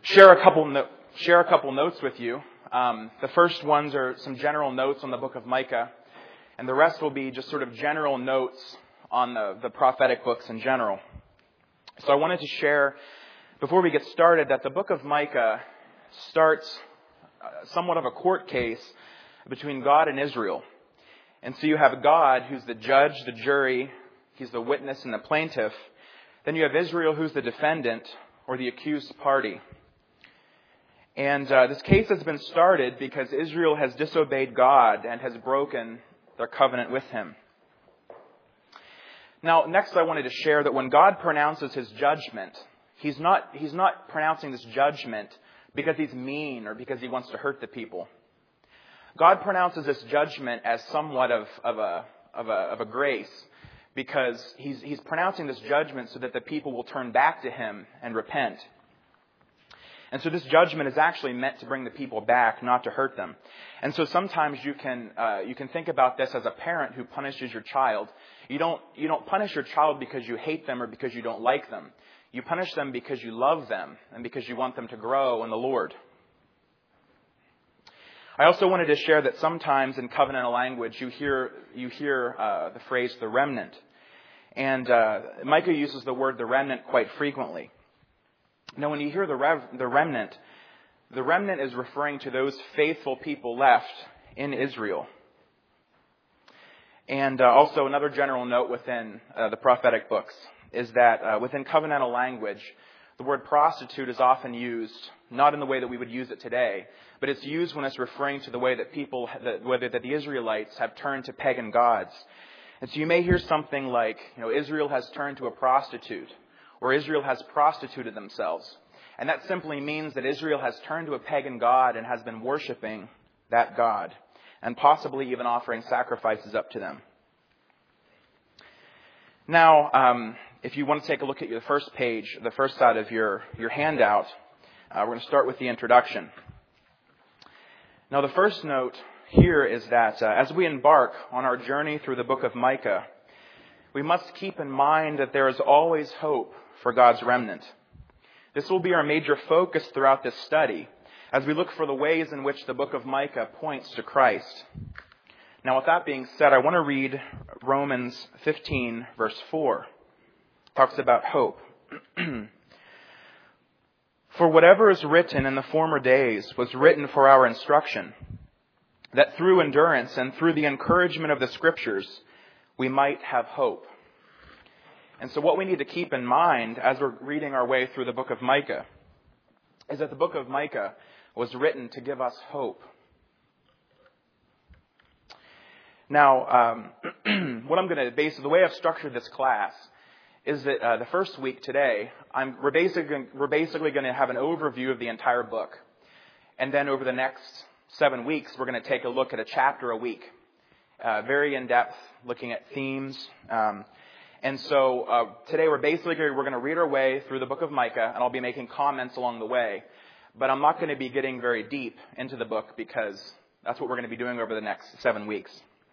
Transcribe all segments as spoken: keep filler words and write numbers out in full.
share a couple no- share a couple notes with you. Um, the first ones are some general notes on the book of Micah, and the rest will be just sort of general notes on the, the prophetic books in general. So I wanted to share, before we get started, that the book of Micah starts uh, somewhat of a court case between God and Israel. And so you have God, who's the judge, the jury, he's the witness and the plaintiff. Then you have Israel, who's the defendant or the accused party. And uh, this case has been started because Israel has disobeyed God and has broken their covenant with Him. Now, next I wanted to share that when God pronounces His judgment, He's not, He's not pronouncing this judgment because He's mean or because He wants to hurt the people. God pronounces this judgment as somewhat of, of, a, of, a, of a grace because he's, he's pronouncing this judgment so that the people will turn back to Him and repent. And so this judgment is actually meant to bring the people back, not to hurt them. And so sometimes you can uh, you can think about this as a parent who punishes your child. You don't you don't punish your child because you hate them or because you don't like them. You punish them because you love them and because you want them to grow in the Lord. I also wanted to share that sometimes in covenantal language you hear you hear uh, the phrase "the remnant," and uh, Micah uses the word "the remnant" quite frequently. Now, when you hear the, rev- the remnant, the remnant is referring to those faithful people left in Israel. And uh, also another general note within uh, the prophetic books is that uh, within covenantal language, the word prostitute is often used, not in the way that we would use it today, but it's used when it's referring to the way that people, that, whether that the Israelites have turned to pagan gods. And so you may hear something like, you know, Israel has turned to a prostitute, or Israel has prostituted themselves. And that simply means that Israel has turned to a pagan god and has been worshiping that god, and possibly even offering sacrifices up to them. Now, um, if you want to take a look at the first page, the first side of your, your handout, uh, we're going to start with the introduction. Now, the first note here is that uh, as we embark on our journey through the book of Micah, we must keep in mind that there is always hope for God's remnant. This will be our major focus throughout this study as we look for the ways in which the book of Micah points to Christ. Now, with that being said, I want to read Romans fifteen, verse four. It talks about hope. For whatever is written in the former days was written for our instruction, that through endurance and through the encouragement of the Scriptures we might have hope. And so what we need to keep in mind as we're reading our way through the book of Micah is that the book of Micah was written to give us hope. Now, um, what I'm going to base, the way I've structured this class is that uh, the first week today, I'm, we're basically, we're basically going to have an overview of the entire book. And then over the next seven weeks, we're going to take a look at a chapter a week. Uh, very in-depth, looking at themes. Um, and so uh, today we're basically we're going to read our way through the book of Micah, and I'll be making comments along the way. But I'm not going to be getting very deep into the book because that's what we're going to be doing over the next seven weeks.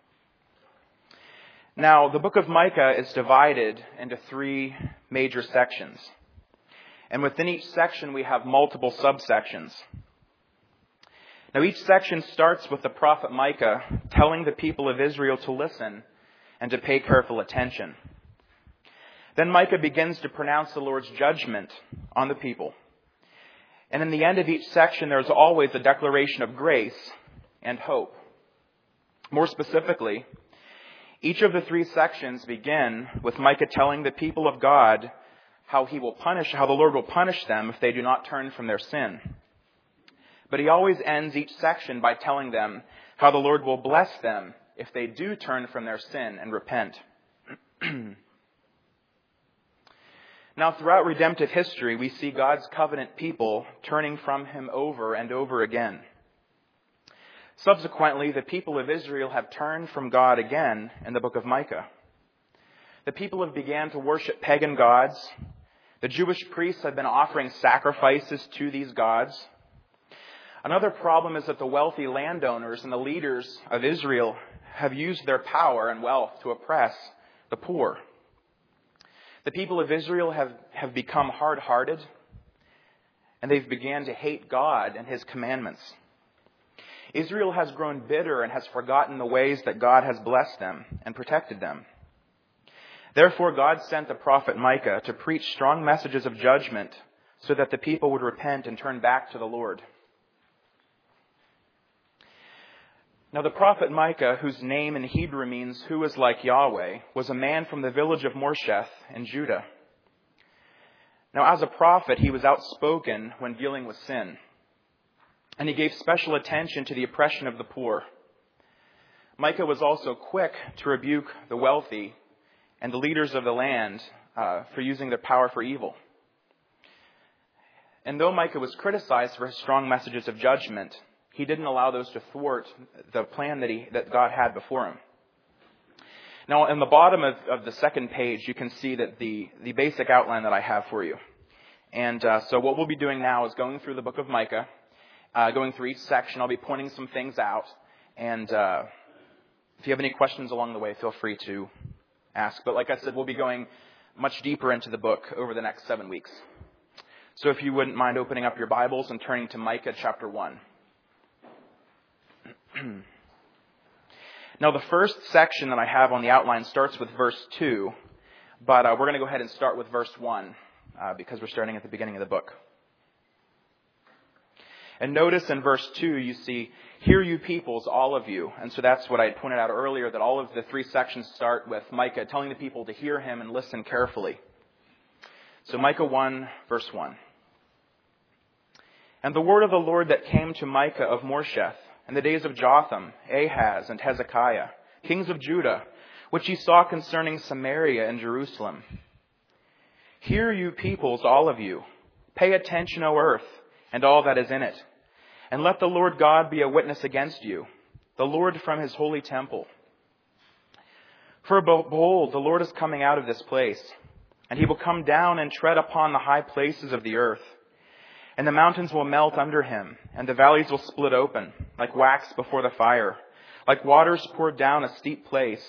Now, the book of Micah is divided into three major sections. And within each section we have multiple subsections. Now, each section starts with the prophet Micah telling the people of Israel to listen and to pay careful attention. Then Micah begins to pronounce the Lord's judgment on the people. And in the end of each section, there's always a declaration of grace and hope. More specifically, each of the three sections begin with Micah telling the people of God how he will punish, how the Lord will punish them if they do not turn from their sin. But he always ends each section by telling them how the Lord will bless them if they do turn from their sin and repent. Now, throughout redemptive history, we see God's covenant people turning from Him over and over again. Subsequently, the people of Israel have turned from God again in the book of Micah. The people have began to worship pagan gods. The Jewish priests have been offering sacrifices to these gods. Another problem is that the wealthy landowners and the leaders of Israel have used their power and wealth to oppress the poor. The people of Israel have, have become hard-hearted. and they've began to hate God and His commandments. Israel has grown bitter and has forgotten the ways that God has blessed them and protected them. Therefore, God sent the prophet Micah to preach strong messages of judgment so that the people would repent and turn back to the Lord. Now, the prophet Micah, whose name in Hebrew means "who is like Yahweh," was a man from the village of Morsheth in Judah. Now, as a prophet, he was outspoken when dealing with sin, and he gave special attention to the oppression of the poor. Micah was also quick to rebuke the wealthy and the leaders of the land uh, for using their power for evil. And though Micah was criticized for his strong messages of judgment, he didn't allow those to thwart the plan that he that God had before him. Now, in the bottom of, of the second page, you can see that the, the basic outline that I have for you. And uh, so what we'll be doing now is going through the book of Micah, uh, going through each section. I'll be pointing some things out. And uh, if you have any questions along the way, feel free to ask. But like I said, we'll be going much deeper into the book over the next seven weeks. So if you wouldn't mind opening up your Bibles and turning to Micah chapter one. Now, the first section that I have on the outline starts with verse two, but uh, we're going to go ahead and start with verse one uh, because we're starting at the beginning of the book. And notice in verse two, you see, "Hear you peoples, all of you." And so that's what I had pointed out earlier, that all of the three sections start with Micah telling the people to hear him and listen carefully. So Micah one, verse one. "And the word of the Lord that came to Micah of Morsheth in the days of Jotham, Ahaz, and Hezekiah, kings of Judah, which he saw concerning Samaria and Jerusalem. Hear you peoples, all of you. Pay attention, O earth, and all that is in it. And let the Lord God be a witness against you, the Lord from his holy temple. For behold, the Lord is coming out of this place, and he will come down and tread upon the high places of the earth. And the mountains will melt under him, and the valleys will split open, like wax before the fire, like waters poured down a steep place.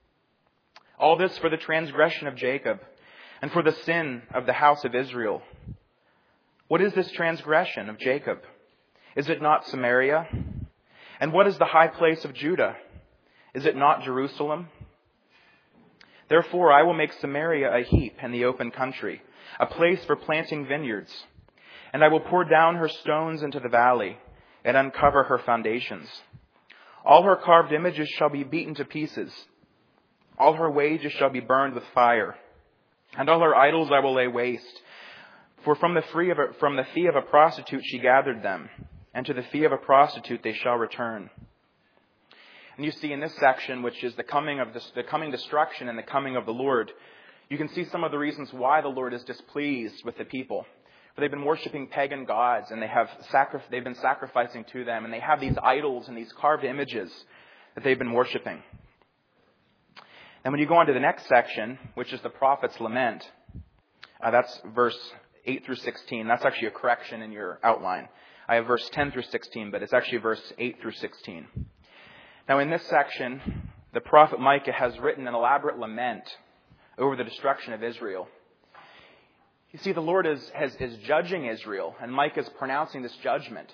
All this for the transgression of Jacob, and for the sin of the house of Israel. What is this transgression of Jacob? Is it not Samaria? And what is the high place of Judah? Is it not Jerusalem? Therefore I will make Samaria a heap in the open country, a place for planting vineyards. And I will pour down her stones into the valley, and uncover her foundations. All her carved images shall be beaten to pieces. All her wages shall be burned with fire. And all her idols I will lay waste. For from the, free of a, from the fee of a prostitute she gathered them, and to the fee of a prostitute they shall return." And you see in this section, which is the coming of this, the coming destruction and the coming of the Lord, you can see some of the reasons why the Lord is displeased with the people. For they've been worshiping pagan gods, and they have sacri- they've been sacrificing to them, and they have these idols and these carved images that they've been worshiping. And when you go on to the next section, which is the prophet's lament, uh, that's verse eight through sixteen. That's actually a correction in your outline. I have verse ten through sixteen, but it's actually verse eight through sixteen. Now in this section, the prophet Micah has written an elaborate lament over the destruction of Israel. You see, the Lord is, has, is judging Israel, and Micah is pronouncing this judgment.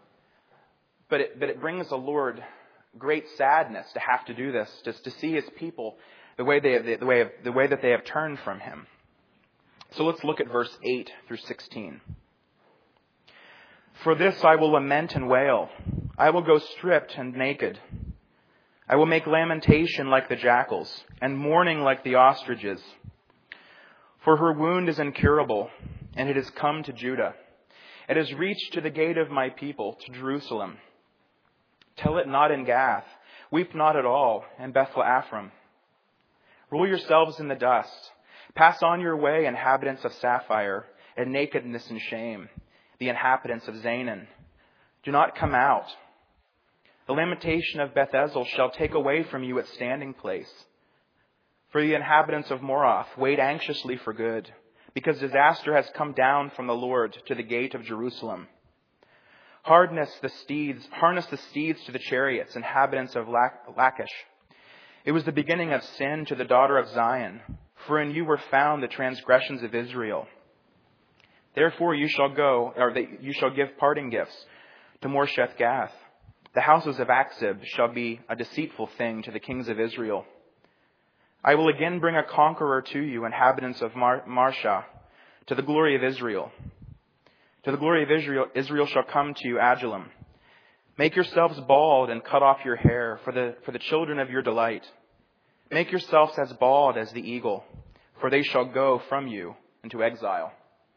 But it, but it brings the Lord great sadness to have to do this, just to see his people the way they have, the way of, the way that they have turned from him. So let's look at verse eight through sixteen. "For this I will lament and wail. I will go stripped and naked. I will make lamentation like the jackals, and mourning like the ostriches. For her wound is incurable, and it has come to Judah. It has reached to the gate of my people, to Jerusalem. Tell it not in Gath. Weep not at all in Bethlehem. Roll yourselves in the dust. Pass on your way, inhabitants of Sapphire, in nakedness and shame, the inhabitants of Zanan. Do not come out. The lamentation of Beth-Ezel shall take away from you its standing place. For the inhabitants of Moroth wait anxiously for good, because disaster has come down from the Lord to the gate of Jerusalem. Harness the steeds, harness the steeds to the chariots, inhabitants of Lachish. It was the beginning of sin to the daughter of Zion, for in you were found the transgressions of Israel. Therefore you shall go, or that you shall give parting gifts to Moresheth Gath. The houses of Achzib shall be a deceitful thing to the kings of Israel. I will again bring a conqueror to you, inhabitants of Mar- Marshah, to the glory of Israel. To the glory of Israel, Israel shall come to you, Adullam. Make yourselves bald and cut off your hair for the, for the children of your delight. Make yourselves as bald as the eagle, for they shall go from you into exile.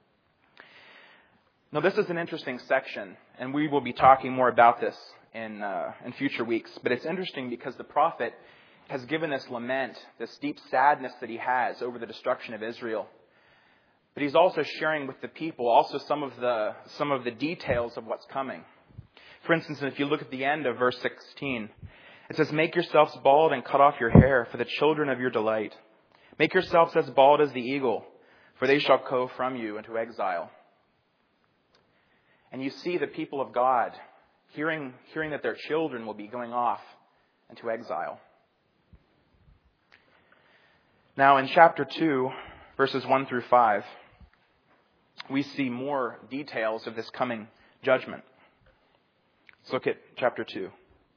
Now, this is an interesting section, and we will be talking more about this in, uh, in future weeks. But it's interesting because the prophet has given this lament, this deep sadness that he has over the destruction of Israel. But he's also sharing with the people also some of the some of the details of what's coming. For instance, if you look at the end of verse sixteen, it says, "Make yourselves bald and cut off your hair for the children of your delight. Make yourselves as bald as the eagle, for they shall go from you into exile." And you see the people of God hearing, hearing that their children will be going off into exile. Now in chapter two, verses one through five, we see more details of this coming judgment. Let's look at chapter two.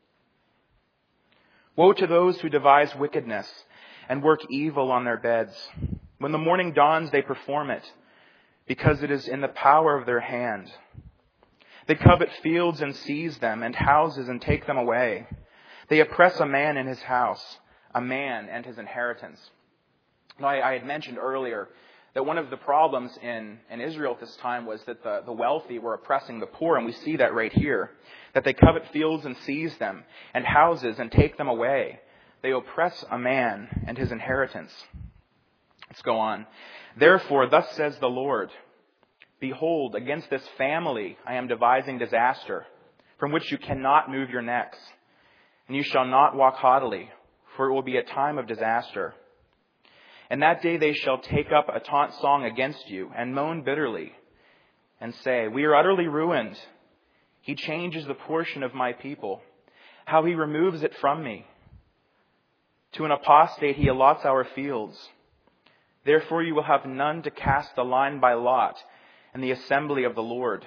Woe to those who devise wickedness and work evil on their beds. When the morning dawns, they perform it, because it is in the power of their hand. They covet fields and seize them, and houses and take them away. They oppress a man in his house, a man and his inheritance. Now, I, I had mentioned earlier that one of the problems in, in Israel at this time was that the, the wealthy were oppressing the poor, and we see that right here. That they covet fields and seize them, and houses and take them away. They oppress a man and his inheritance. Let's go on. Therefore, thus says the Lord, behold, against this family I am devising disaster, from which you cannot move your necks. And you shall not walk haughtily, for it will be a time of disaster. And that day they shall take up a taunt song against you, and moan bitterly, and say, we are utterly ruined. He changes the portion of my people, how he removes it from me. To an apostate he allots our fields. Therefore you will have none to cast the line by lot in the assembly of the Lord.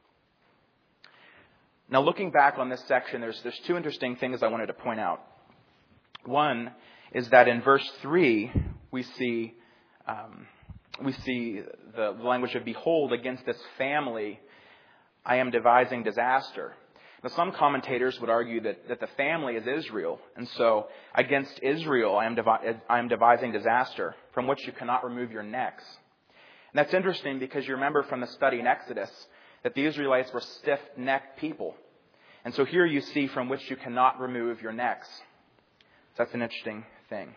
Now, looking back on this section, there's, there's two interesting things I wanted to point out. One is that in verse three, we see um, we see the language of behold, against this family I am devising disaster. Now, some commentators would argue that, that the family is Israel, and so against Israel I am, devi- I am devising disaster, from which you cannot remove your necks. And that's interesting because you remember from the study in Exodus that the Israelites were stiff-necked people. And so here you see from which you cannot remove your necks. So that's an interesting thing.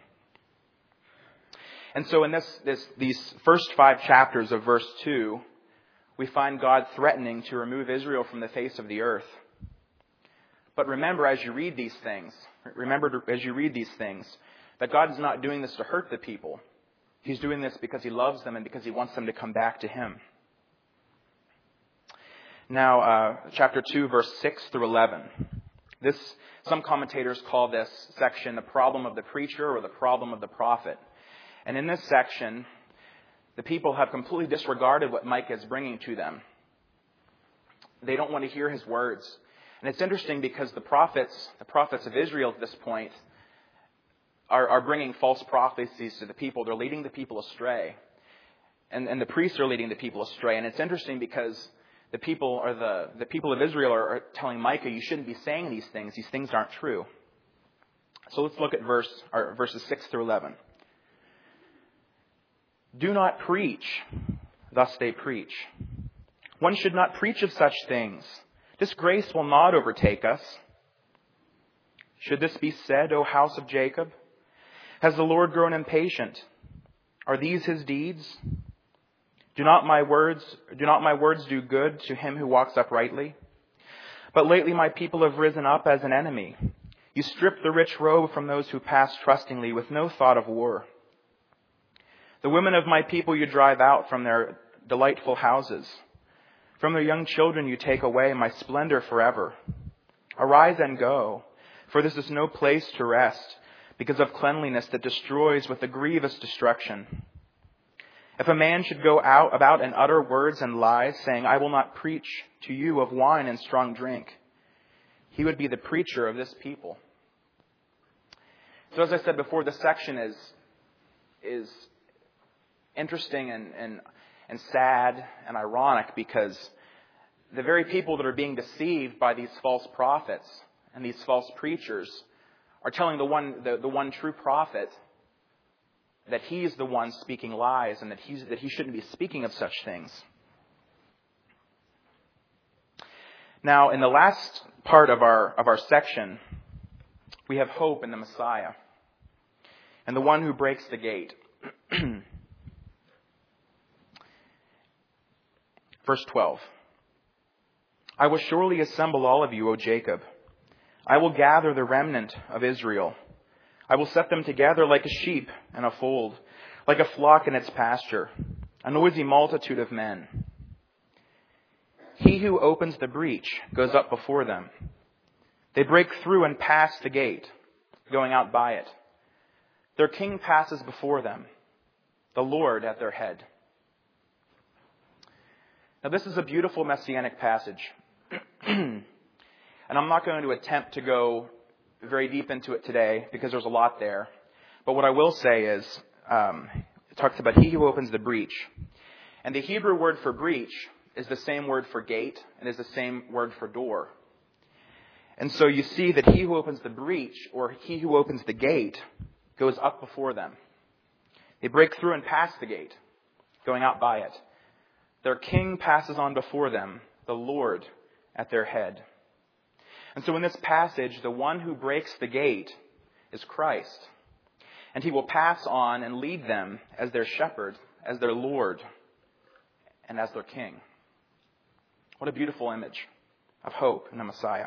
And so in this, this these first five chapters of verse two, we find God threatening to remove Israel from the face of the earth. But remember, as you read these things, remember as you read these things, that God is not doing this to hurt the people. He's doing this because He loves them and because He wants them to come back to Him. Now, uh, chapter two, verse six through eleven. This, some commentators call this section the problem of the preacher or the problem of the prophet. And in this section, the people have completely disregarded what Micah is bringing to them. They don't want to hear his words. And it's interesting because the prophets, the prophets of Israel at this point, are, are bringing false prophecies to the people. They're leading the people astray. And, and the priests are leading the people astray. And it's interesting because the people or the, the people of Israel are, are telling Micah, you shouldn't be saying these things. These things aren't true. So let's look at verse or verses six through eleven. Do not preach, thus they preach. One should not preach of such things. Disgrace will not overtake us. Should this be said, O house of Jacob? Has the Lord grown impatient? Are these His deeds? Do not my words, do not my words do good to him who walks uprightly? But lately my people have risen up as an enemy. You strip the rich robe from those who pass trustingly with no thought of war. The women of my people you drive out from their delightful houses. From their young children you take away my splendor forever. Arise and go, for this is no place to rest, because of cleanliness that destroys with a grievous destruction. If a man should go out about and utter words and lies, saying, I will not preach to you of wine and strong drink, he would be the preacher of this people. So as I said before, this section is, is interesting and, and, and sad and ironic because the very people that are being deceived by these false prophets and these false preachers are telling the one, the, the one true prophet that he's the one speaking lies and that he's, that he shouldn't be speaking of such things. Now, in the last part of our, of our section, we have hope in the Messiah and the one who breaks the gate. Verse twelve. I will surely assemble all of you, O Jacob. I will gather the remnant of Israel. I will set them together like a sheep in a fold, like a flock in its pasture, a noisy multitude of men. He who opens the breach goes up before them. They break through and pass the gate, going out by it. Their king passes before them, the Lord at their head. Now this is a beautiful messianic passage. And I'm not going to attempt to go very deep into it today because there's a lot there. But what I will say is, um, it talks about he who opens the breach. And the Hebrew word for breach is the same word for gate and is the same word for door. And so you see that he who opens the breach, or he who opens the gate, goes up before them. They break through and pass the gate, going out by it. Their king passes on before them, the Lord at their head. And so in this passage, the one who breaks the gate is Christ. And he will pass on and lead them as their shepherd, as their Lord, and as their king. What a beautiful image of hope in the Messiah.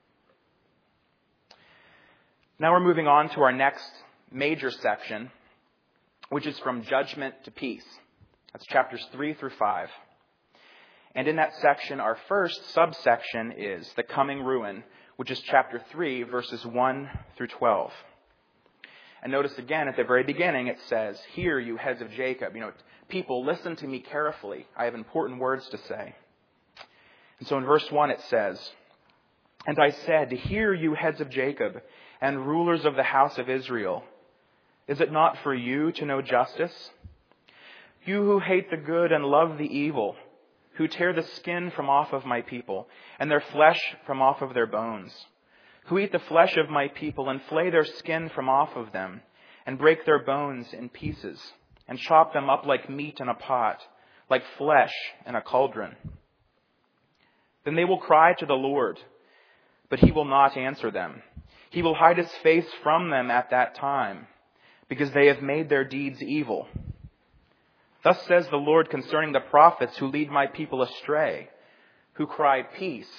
Now we're moving on to our next major section, which is from judgment to peace. That's chapters three through five. And in that section, our first subsection is the coming ruin, which is chapter three, verses one through twelve. And notice again, at the very beginning, it says, hear you heads of Jacob. You know, people, listen to me carefully. I have important words to say. And so in verse one, it says, and I said, hear you heads of Jacob and rulers of the house of Israel. Is it not for you to know justice? You who hate the good and love the evil, who tear the skin from off of my people, and their flesh from off of their bones, who eat the flesh of my people, and flay their skin from off of them, and break their bones in pieces, and chop them up like meat in a pot, like flesh in a cauldron. Then they will cry to the Lord, but he will not answer them. He will hide his face from them at that time, because they have made their deeds evil. Thus says the Lord concerning the prophets who lead my people astray, who cry peace,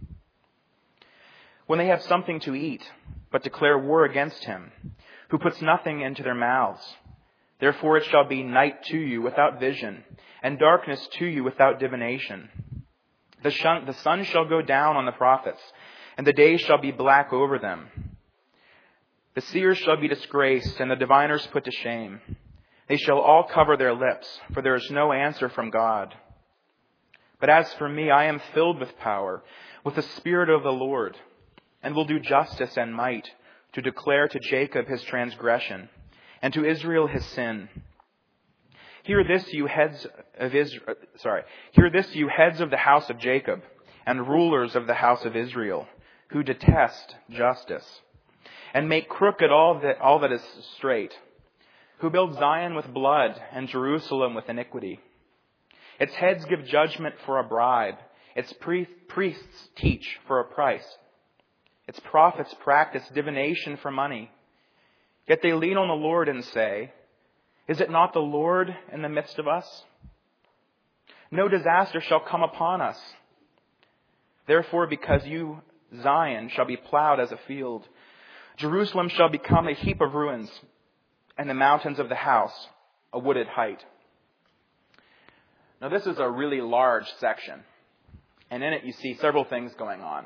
when they have something to eat, but declare war against him, who puts nothing into their mouths. Therefore it shall be night to you without vision, and darkness to you without divination. The, shun- the sun shall go down on the prophets, and the day shall be black over them. The seers shall be disgraced, and the diviners put to shame. They shall all cover their lips, for there is no answer from God. But as for me, I am filled with power, with the Spirit of the Lord, and will do justice and might, to declare to Jacob his transgression, and to Israel his sin. Hear this, you heads of Israel, sorry, hear this, you heads of the house of Jacob, and rulers of the house of Israel, who detest justice, and make crooked all that, all that is straight, who build Zion with blood and Jerusalem with iniquity. Its heads give judgment for a bribe. Its priests teach for a price. Its prophets practice divination for money. Yet they lean on the Lord and say, is it not the Lord in the midst of us? No disaster shall come upon us. Therefore, because you, Zion, shall be plowed as a field, Jerusalem shall become a heap of ruins, and the mountains of the house a wooded height. Now this is a really large section, and in it you see several things going on.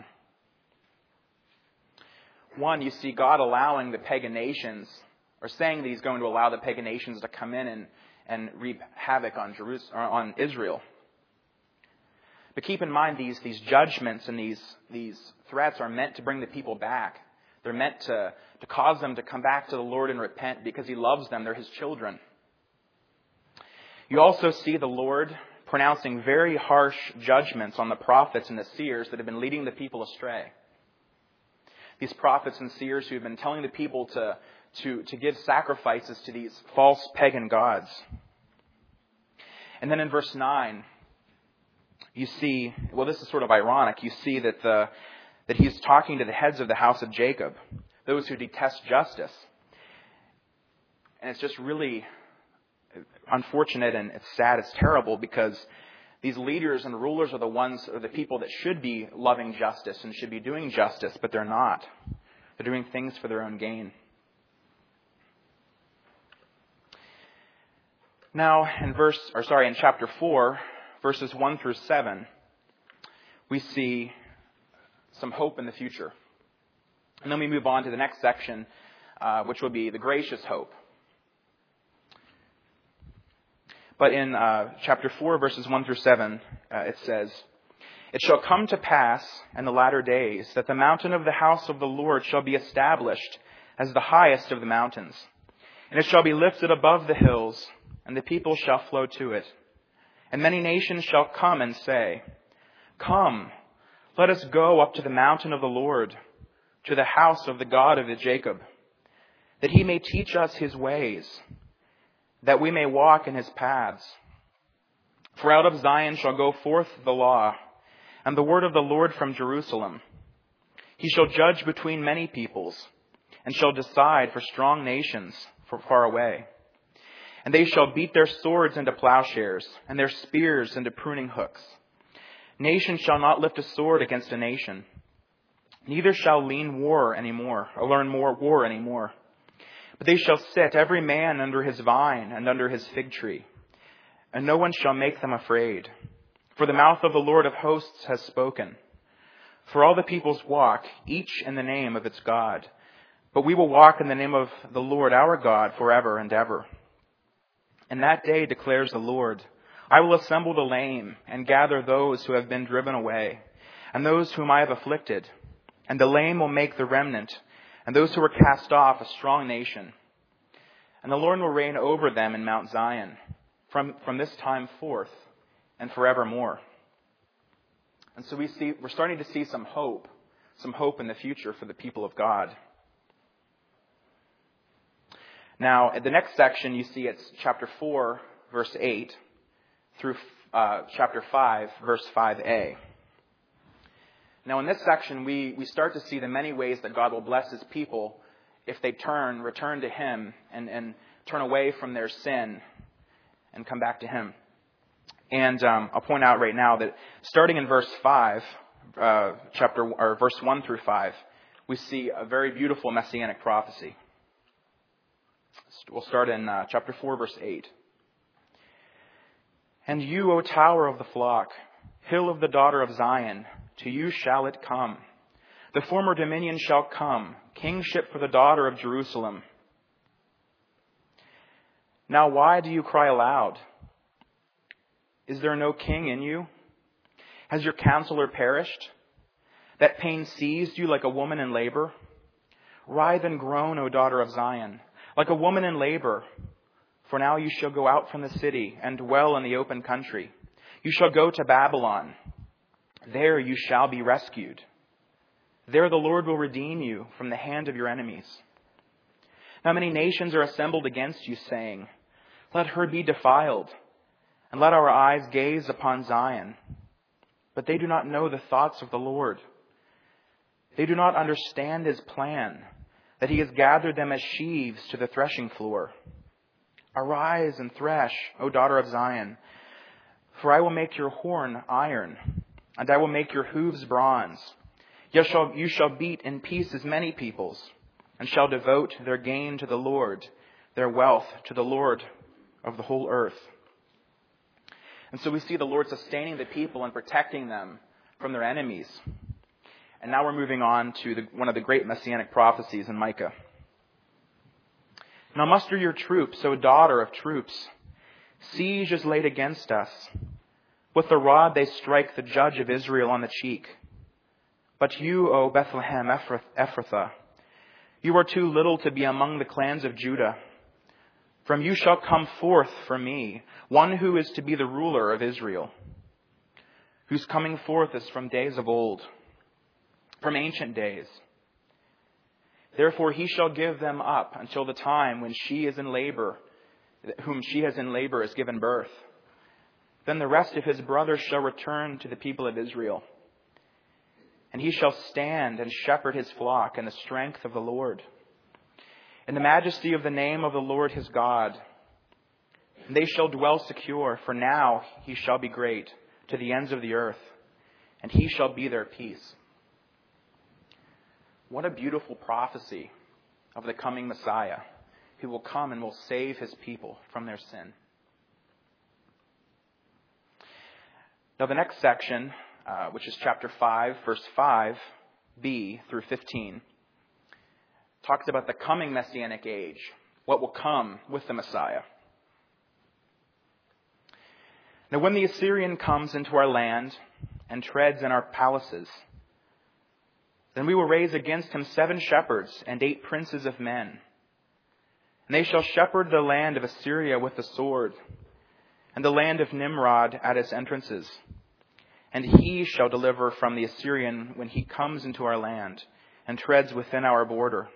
One, you see God allowing the pagan nations, or saying that he's going to allow the pagan nations to come in and, and reap havoc on Jerusalem, or on Israel. But keep in mind, these, these judgments and these, these threats are meant to bring the people back. They're meant to, to cause them to come back to the Lord and repent because He loves them. They're His children. You also see the Lord pronouncing very harsh judgments on the prophets and the seers that have been leading the people astray. These prophets and seers who have been telling the people to, to, to give sacrifices to these false pagan gods. And then in verse nine, you see, well, this is sort of ironic. You see that the, that He's talking to the heads of the house of Jacob, those who detest justice. And it's just really unfortunate, and it's sad, it's terrible, because these leaders and rulers are the ones, or the people that should be loving justice and should be doing justice, but they're not. They're doing things for their own gain. Now, in verse, or sorry, in chapter four, verses one through seven, we see some hope in the future. And then we move on to the next section, uh, which will be the gracious hope. But in uh, chapter four, verses one through seven, uh, it says, "It shall come to pass in the latter days that the mountain of the house of the Lord shall be established as the highest of the mountains. And it shall be lifted above the hills, and the people shall flow to it. And many nations shall come and say, 'Come, let us go up to the mountain of the Lord, to the house of the God of Jacob, that He may teach us His ways, that we may walk in His paths. For out of Zion shall go forth the law, and the word of the Lord from Jerusalem. He shall judge between many peoples, and shall decide for strong nations from far away. And they shall beat their swords into plowshares, and their spears into pruning hooks. Nation shall not lift a sword against a nation, neither shall lean war any more, or learn more war any more. But they shall sit every man under his vine and under his fig tree, and no one shall make them afraid. For the mouth of the Lord of hosts has spoken. For all the peoples walk, each in the name of its God. But we will walk in the name of the Lord our God forever and ever. In that day, declares the Lord, I will assemble the lame and gather those who have been driven away, and those whom I have afflicted. And the lame will make the remnant, and those who were cast off a strong nation. And the Lord will reign over them in Mount Zion, from, from this time forth and forevermore. And so we see, we're starting to see some hope, some hope in the future for the people of God. Now, in the next section, you see it's chapter four, verse eight, through uh, chapter five, verse five a. Now, in this section, we, we start to see the many ways that God will bless His people if they turn, return to Him, and, and turn away from their sin and come back to Him. And um, I'll point out right now that starting in verse five, uh, chapter or verse one through five, we see a very beautiful messianic prophecy. We'll start in uh, chapter four, verse eight. And you, O tower of the flock, hill of the daughter of Zion, to you shall it come. The former dominion shall come, kingship for the daughter of Jerusalem. Now why do you cry aloud? Is there no king in you? Has your counselor perished? That pain seized you like a woman in labor? Writhe and groan, O daughter of Zion, like a woman in labor. For now you shall go out from the city and dwell in the open country. You shall go to Babylon. There you shall be rescued. There the Lord will redeem you from the hand of your enemies. Now many nations are assembled against you, saying, let her be defiled, and let our eyes gaze upon Zion. But they do not know the thoughts of the Lord. They do not understand His plan, that He has gathered them as sheaves to the threshing floor. Arise and thresh, O daughter of Zion, for I will make your horn iron, and I will make your hooves bronze. You shall, you shall beat in pieces many peoples, and shall devote their gain to the Lord, their wealth to the Lord of the whole earth. And so we see the Lord sustaining the people and protecting them from their enemies. And now we're moving on to the, one of the great messianic prophecies in Micah. Now muster your troops, O daughter of troops. Siege is laid against us. With the rod they strike the judge of Israel on the cheek. But you, O Bethlehem Ephrathah, you are too little to be among the clans of Judah. From you shall come forth for me one who is to be the ruler of Israel, whose coming forth is from days of old, from ancient days. Therefore he shall give them up until the time when she is in labor, whom she has in labor is given birth. Then the rest of his brothers shall return to the people of Israel. And he shall stand and shepherd his flock in the strength of the Lord, in the majesty of the name of the Lord his God. And they shall dwell secure, for now he shall be great to the ends of the earth, and he shall be their peace. What a beautiful prophecy of the coming Messiah, who will come and will save his people from their sin. Now the next section, uh, which is chapter five, verse five b through fifteen, talks about the coming Messianic age, what will come with the Messiah. Now when the Assyrian comes into our land and treads in our palaces, then we will raise against him seven shepherds and eight princes of men. And they shall shepherd the land of Assyria with the sword, and the land of Nimrod at its entrances. And he shall deliver from the Assyrian when he comes into our land and treads within our border.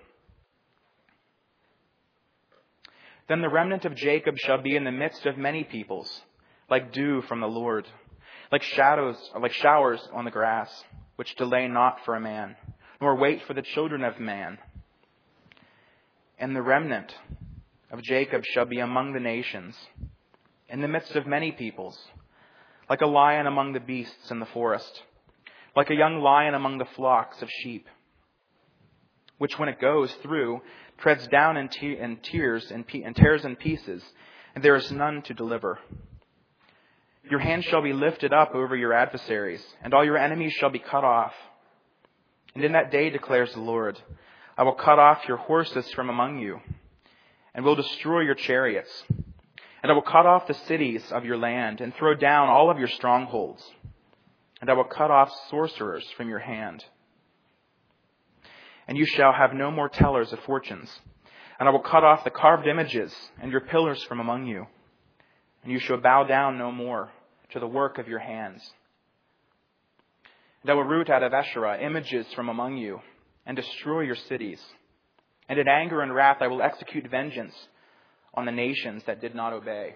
Then the remnant of Jacob shall be in the midst of many peoples, like dew from the Lord, like shadows, like showers on the grass, which delay not for a man, nor wait for the children of man. And the remnant of Jacob shall be among the nations, in the midst of many peoples, like a lion among the beasts in the forest, like a young lion among the flocks of sheep, which when it goes through, treads down and, te- and tears and, pe- and tears in pieces, and there is none to deliver. Your hand shall be lifted up over your adversaries, and all your enemies shall be cut off. And in that day, declares the Lord, I will cut off your horses from among you, and will destroy your chariots. And I will cut off the cities of your land, and throw down all of your strongholds. And I will cut off sorcerers from your hand. And you shall have no more tellers of fortunes. And I will cut off the carved images and your pillars from among you. And you shall bow down no more to the work of your hands. And I will root out of Asherah images from among you, and destroy your cities. And in anger and wrath I will execute vengeance on the nations that did not obey.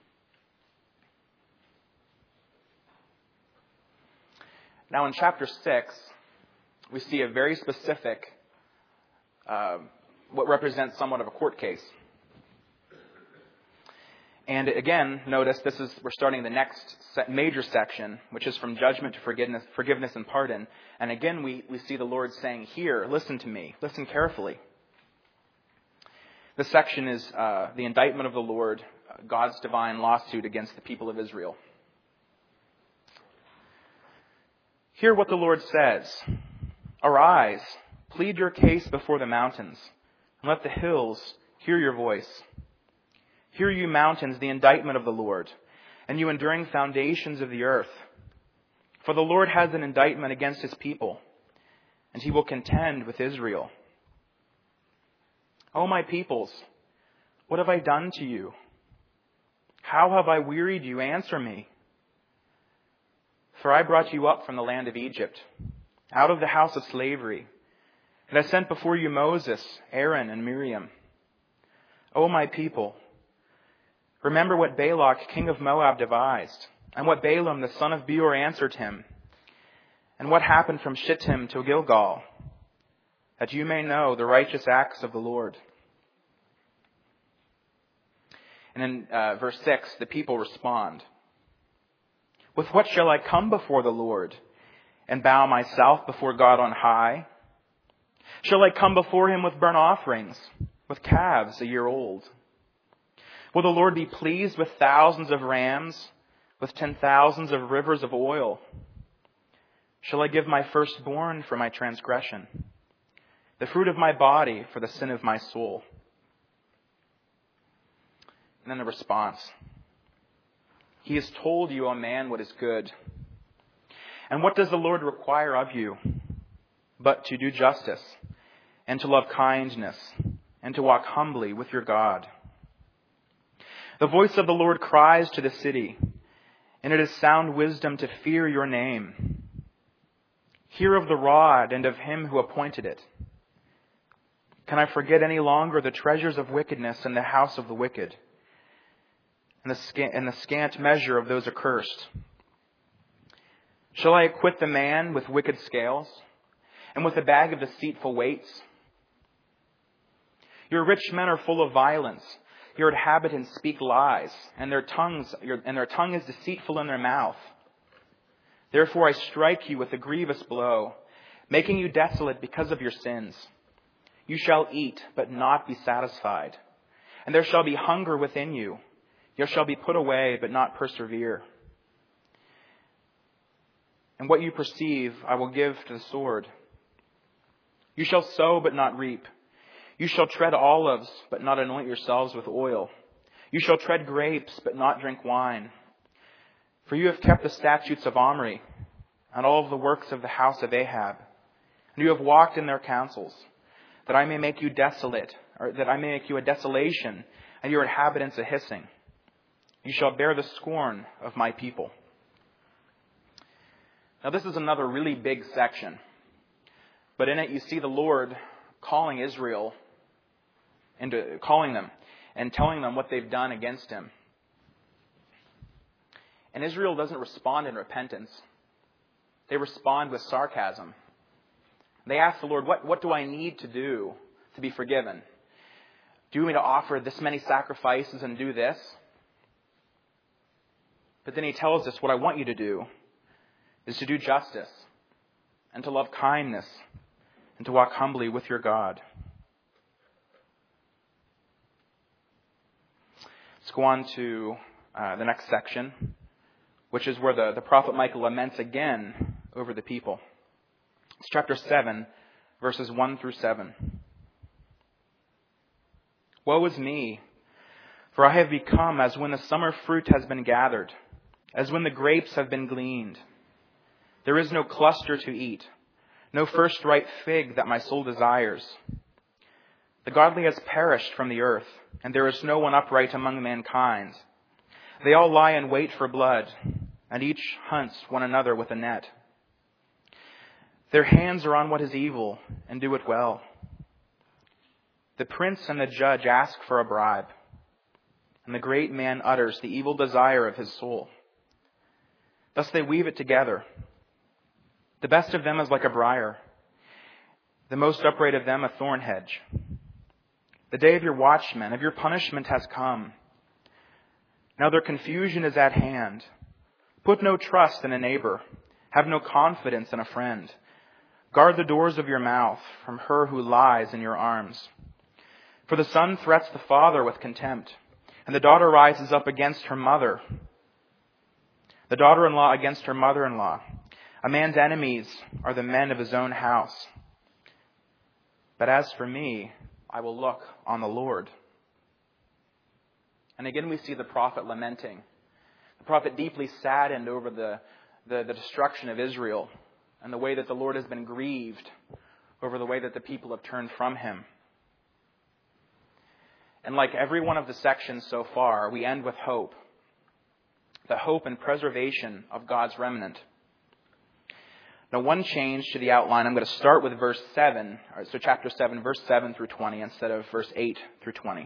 Now in chapter six, we see a very specific, uh, what represents somewhat of a court case. And again, notice this is we're starting the next major section, which is from judgment to forgiveness, forgiveness and pardon. And again, we, we see the Lord saying, here, listen to me, listen carefully. This section is uh, the indictment of the Lord, God's divine lawsuit against the people of Israel. Hear what the Lord says. Arise, plead your case before the mountains, and let the hills hear your voice. Hear you mountains, the indictment of the Lord, and you enduring foundations of the earth. For the Lord has an indictment against his people, and he will contend with Israel. O my peoples, what have I done to you? How have I wearied you? Answer me. For I brought you up from the land of Egypt, out of the house of slavery, and I sent before you Moses, Aaron, and Miriam. O my people, remember what Balak, king of Moab, devised, and what Balaam, the son of Beor, answered him, and what happened from Shittim to Gilgal, that you may know the righteous acts of the Lord. And in uh, verse six, the people respond, with what shall I come before the Lord and bow myself before God on high? Shall I come before him with burnt offerings, with calves a year old? Will the Lord be pleased with thousands of rams, with ten thousands of rivers of oil? Shall I give my firstborn for my transgression, the fruit of my body for the sin of my soul? And then the response. He has told you, O man, what is good. And what does the Lord require of you? But to do justice, and to love kindness, and to walk humbly with your God. The voice of the Lord cries to the city, and it is sound wisdom to fear your name. Hear of the rod and of him who appointed it. Can I forget any longer the treasures of wickedness in the house of the wicked, and the scant, and the scant measure of those accursed? Shall I acquit the man with wicked scales, and with a bag of deceitful weights? Your rich men are full of violence. Your inhabitants speak lies, and their tongues your, and their tongue is deceitful in their mouth. Therefore I strike you with a grievous blow, making you desolate because of your sins. You shall eat, but not be satisfied, and there shall be hunger within you. You shall be put away, but not persevere. And what you perceive I will give to the sword. You shall sow, but not reap. You shall tread olives, but not anoint yourselves with oil. You shall tread grapes, but not drink wine. For you have kept the statutes of Omri, and all of the works of the house of Ahab. And you have walked in their counsels, that I may make you desolate, or that I may make you a desolation, and your inhabitants a hissing. You shall bear the scorn of my people. Now this is another really big section. But in it you see the Lord calling Israel, into calling them and telling them what they've done against him. And Israel doesn't respond in repentance. They respond with sarcasm. They ask the Lord, what, what do I need to do to be forgiven? Do you want me to offer this many sacrifices and do this? But then he tells us, what I want you to do is to do justice and to love kindness and to walk humbly with your God. Let's go on to uh, the next section, which is where the, the prophet Micah laments again over the people. It's chapter seven, verses one through seven. Woe is me, for I have become as when the summer fruit has been gathered, as when the grapes have been gleaned. There is no cluster to eat, no first ripe fig that my soul desires. The godly has perished from the earth, and there is no one upright among mankind. They all lie in wait for blood, and each hunts one another with a net. Their hands are on what is evil, and do it well. The prince and the judge ask for a bribe, and the great man utters the evil desire of his soul. Thus they weave it together. The best of them is like a briar, the most upright of them a thorn hedge. The day of your watchmen, of your punishment has come. Now their confusion is at hand. Put no trust in a neighbor. Have no confidence in a friend. Guard the doors of your mouth from her who lies in your arms. For the son threats the father with contempt, and the daughter rises up against her mother. The daughter-in-law against her mother-in-law. A man's enemies are the men of his own house. But as for me, I will look on the Lord. And again we see the prophet lamenting. The prophet deeply saddened over the, the, the destruction of Israel and the way that the Lord has been grieved over the way that the people have turned from him. And like every one of the sections so far, we end with hope. The hope and preservation of God's remnant. Now, one change to the outline, I'm going to start with verse seven, so chapter seven, verse seven through twenty, instead of verse eight through twenty.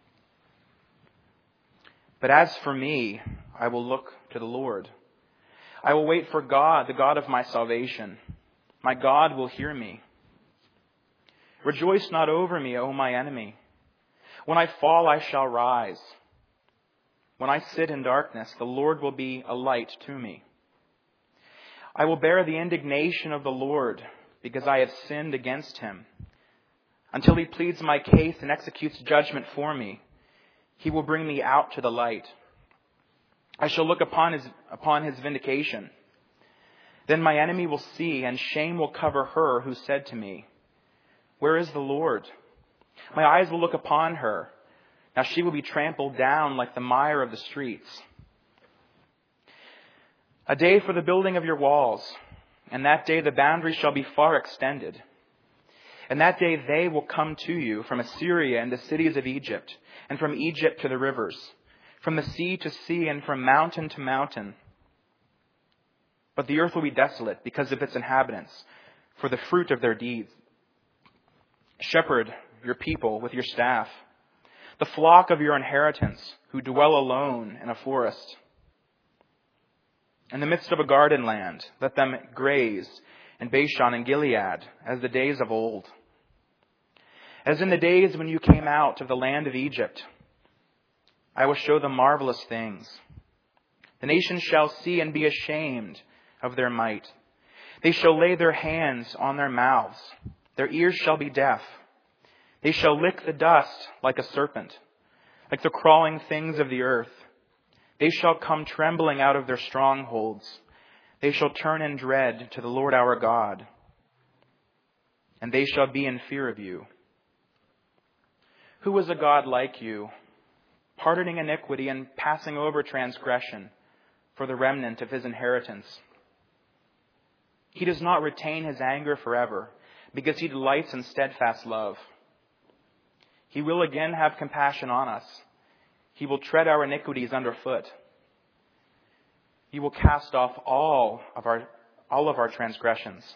But as for me, I will look to the Lord. I will wait for God, the God of my salvation. My God will hear me. Rejoice not over me, O my enemy. When I fall, I shall rise. When I sit in darkness, the Lord will be a light to me. I will bear the indignation of the Lord, because I have sinned against him. Until he pleads my case and executes judgment for me, he will bring me out to the light. I shall look upon his, upon his vindication. Then my enemy will see, and shame will cover her who said to me, where is the Lord? My eyes will look upon her. Now she will be trampled down like the mire of the streets. A day for the building of your walls, and that day the boundaries shall be far extended. And that day they will come to you from Assyria and the cities of Egypt, and from Egypt to the rivers, from the sea to sea, and from mountain to mountain. But the earth will be desolate because of its inhabitants, for the fruit of their deeds. Shepherd your people with your staff, the flock of your inheritance, who dwell alone in a forest. In the midst of a garden land, let them graze in Bashan and Gilead, as the days of old. As in the days when you came out of the land of Egypt, I will show them marvelous things. The nations shall see and be ashamed of their might. They shall lay their hands on their mouths. Their ears shall be deaf. They shall lick the dust like a serpent, like the crawling things of the earth. They shall come trembling out of their strongholds. They shall turn in dread to the Lord our God, and they shall be in fear of you. Who is a God like you, pardoning iniquity and passing over transgression for the remnant of his inheritance? He does not retain his anger forever, because he delights in steadfast love. He will again have compassion on us. He will tread our iniquities underfoot. He will cast off all of our all of our transgressions.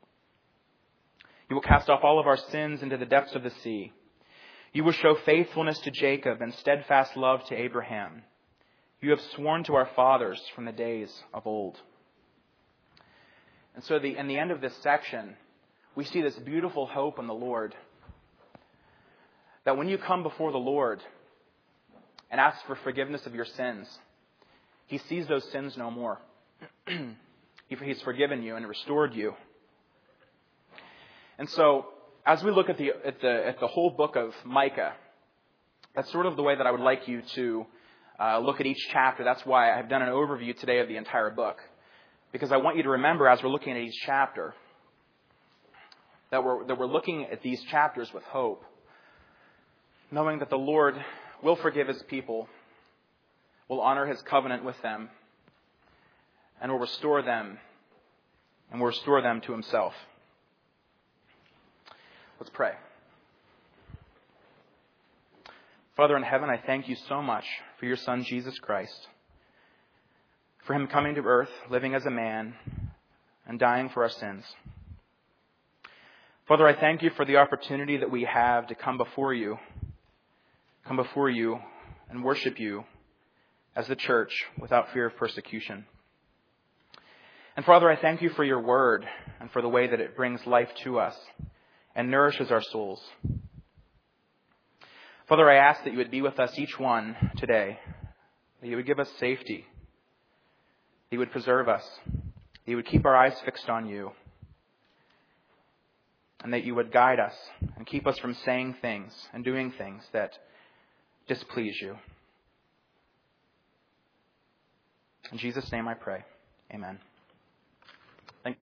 He will cast off all of our sins into the depths of the sea. You will show faithfulness to Jacob and steadfast love to Abraham. You have sworn to our fathers from the days of old. And so the, in the end of this section, we see this beautiful hope in the Lord. That when you come before the Lord and ask for forgiveness of your sins, He sees those sins no more. He's forgiven you and restored you. And so, as we look at the at the at the whole book of Micah, that's sort of the way that I would like you to uh, look at each chapter. That's why I've done an overview today of the entire book, because I want you to remember, as we're looking at each chapter, that we're that we're looking at these chapters with hope, knowing that the Lord will forgive His people, will honor His covenant with them, and will restore them, and will restore them to Himself. Let's pray. Father in heaven, I thank you so much for your Son, Jesus Christ, for Him coming to earth, living as a man, and dying for our sins. Father, I thank you for the opportunity that we have to come before you, come before you and worship you as the church without fear of persecution. And Father, I thank you for your word and for the way that it brings life to us and nourishes our souls. Father, I ask that you would be with us each one today, that you would give us safety, that you would preserve us, that you would keep our eyes fixed on you, and that you would guide us and keep us from saying things and doing things that displease you. In Jesus' name I pray. Amen.